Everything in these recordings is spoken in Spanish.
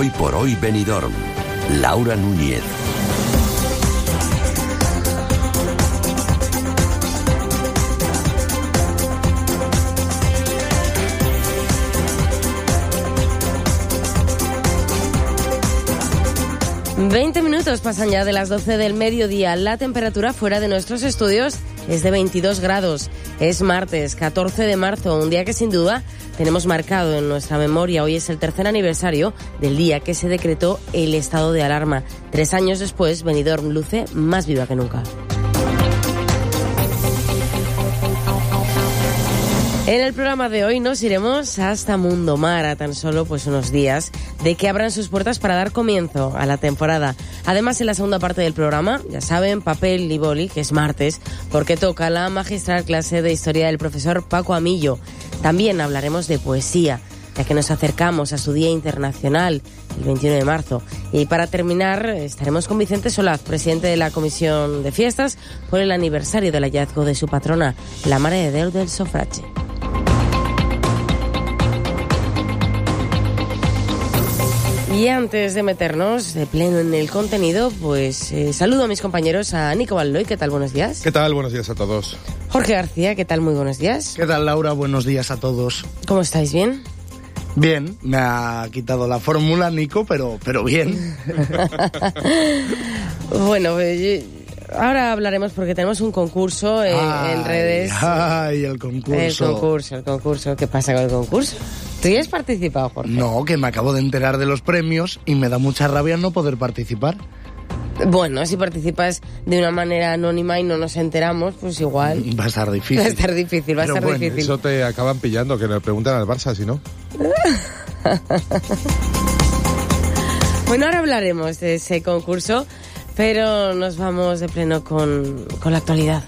Hoy por hoy Benidorm. Laura Núñez. ...20 minutos pasan ya de las 12 del mediodía. La temperatura fuera de nuestros estudios es de 22 grados. Es martes, 14 de marzo, un día que sin duda tenemos marcado en nuestra memoria. Hoy es el tercer aniversario del día que se decretó el estado de alarma. 3 años después, Benidorm luce más viva que nunca. En el programa de hoy nos iremos hasta Mundomar, a tan solo unos días de que abran sus puertas para dar comienzo a la temporada. Además, en la segunda parte del programa, ya saben, papel y boli, que es martes, porque toca la magistral clase de historia del profesor Paco Amillo. También hablaremos de poesía, ya que nos acercamos a su Día Internacional, el 21 de marzo. Y para terminar, estaremos con Vicente Solaz, presidente de la Comisión de Fiestas, por el aniversario del hallazgo de su patrona, la Mare de Déu del Sofrache. Y antes de meternos de pleno en el contenido, saludo a mis compañeros, a Nico Baldoy. ¿Qué tal? Buenos días. ¿Qué tal? Buenos días a todos. Jorge García, ¿qué tal? Muy buenos días. ¿Qué tal, Laura? Buenos días a todos. ¿Cómo estáis? ¿Bien? Bien, me ha quitado la fórmula, Nico, pero bien. Bueno, ahora hablaremos porque tenemos un concurso en redes. ¡Ay, el concurso! El concurso. ¿Qué pasa con el concurso? ¿Tú ya has participado, Jorge? No, que me acabo de enterar de los premios y me da mucha rabia no poder participar. Bueno, si participas de una manera anónima y no nos enteramos, pues igual... Va a estar difícil. Va a estar difícil. Eso te acaban pillando, que le preguntan al Barça, si no. Bueno, ahora hablaremos de ese concurso, pero nos vamos de pleno con la actualidad.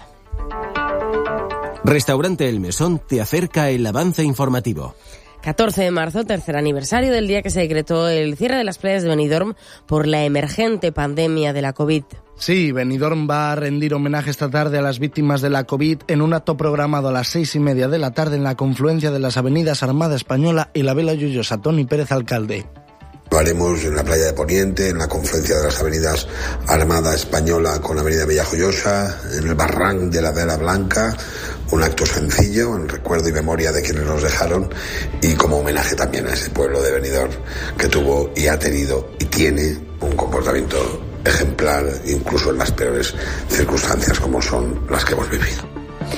Restaurante El Mesón te acerca el avance informativo. 14 de marzo, tercer aniversario del día que se decretó el cierre de las playas de Benidorm por la emergente pandemia de la COVID. Sí, Benidorm va a rendir homenaje esta tarde a las víctimas de la COVID en un acto programado a las 6:30 de la tarde en la confluencia de las avenidas Armada Española y la Vela Lloyosa. Toni Pérez, alcalde. Lo haremos en la playa de Poniente, en la confluencia de las avenidas Armada Española con la avenida Vella Joyosa, en el barranc de la Vela Blanca, un acto sencillo en recuerdo y memoria de quienes nos dejaron y como homenaje también a ese pueblo de Benidorm que tuvo y ha tenido y tiene un comportamiento ejemplar incluso en las peores circunstancias como son las que hemos vivido.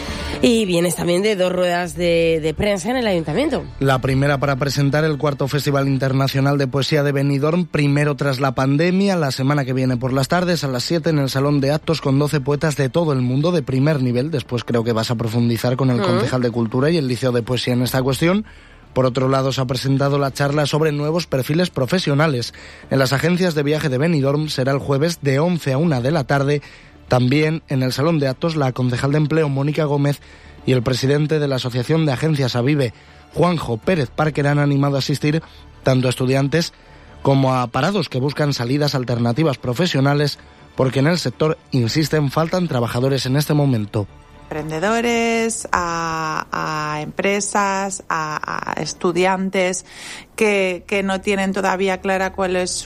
Y vienes también de 2 ruedas de prensa en el Ayuntamiento. La primera para presentar el 4º Festival Internacional de Poesía de Benidorm, primero tras la pandemia, la semana que viene por las tardes a las 7 en el Salón de Actos con 12 poetas de todo el mundo de primer nivel. Después creo que vas a profundizar con el concejal de Cultura y el Liceo de Poesía en esta cuestión. Por otro lado, se ha presentado la charla sobre nuevos perfiles profesionales. En las agencias de viaje de Benidorm será el jueves de 11 a 1 de la tarde. También en el Salón de Actos, la concejal de Empleo, Mónica Gómez, y el presidente de la Asociación de Agencias Avive, Juanjo Pérez Parker, han animado a asistir tanto a estudiantes como a parados que buscan salidas alternativas profesionales, porque en el sector, insisten, faltan trabajadores en este momento. Emprendedores, a empresas, a estudiantes que no tienen todavía clara cuál es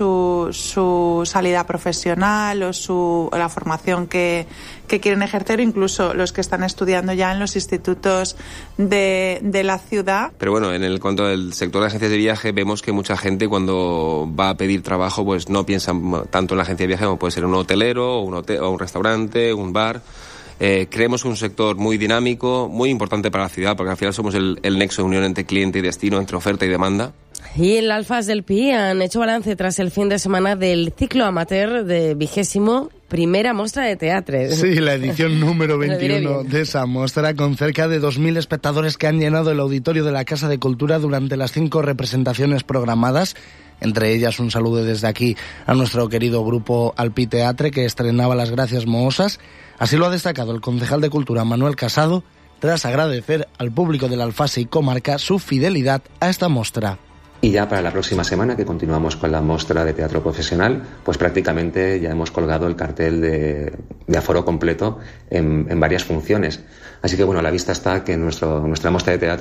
su salida profesional o la formación que quieren ejercer, incluso los que están estudiando ya en los institutos de la ciudad. Pero bueno, en el cuanto al sector de agencias de viaje, vemos que mucha gente cuando va a pedir trabajo pues no piensa tanto en la agencia de viaje como puede ser un hotelero o un restaurante, un bar. Creemos un sector muy dinámico, muy importante para la ciudad, porque al final somos el nexo de unión entre cliente y destino, entre oferta y demanda. Y en la Alfas del Pi han hecho balance tras el fin de semana del ciclo amateur de 21ª Mostra de Teatro. Sí, la edición número 21 de esa mostra, con cerca de 2.000 espectadores que han llenado el auditorio de la Casa de Cultura durante las 5 representaciones programadas. Entre ellas, un saludo desde aquí a nuestro querido grupo Alpi Teatre, que estrenaba Las Gracias Mohosas. Así lo ha destacado el concejal de Cultura, Manuel Casado, tras agradecer al público de la Alfase y comarca su fidelidad a esta mostra. Y ya para la próxima semana, que continuamos con la muestra de teatro profesional, pues prácticamente ya hemos colgado el cartel de aforo completo en varias funciones. Así que bueno, a la vista está que nuestra muestra de teatro